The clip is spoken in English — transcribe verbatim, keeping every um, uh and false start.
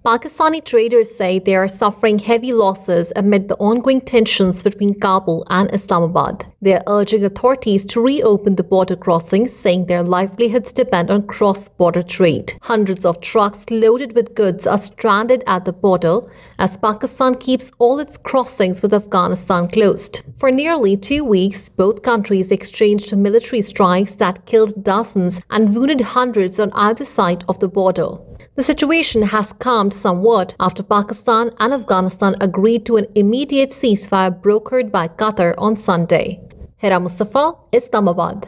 Pakistani traders say they are suffering heavy losses amid the ongoing tensions between Kabul and Islamabad. They are urging authorities to reopen the border crossings, saying their livelihoods depend on cross-border trade. Hundreds of trucks loaded with goods are stranded at the border as Pakistan keeps all its crossings with Afghanistan closed. For nearly two weeks, both countries exchanged military strikes that killed dozens and wounded hundreds on either side of the border. The situation has calmed somewhat after Pakistan and Afghanistan agreed to an immediate ceasefire brokered by Qatar on Sunday. Hira Mustafa, Islamabad.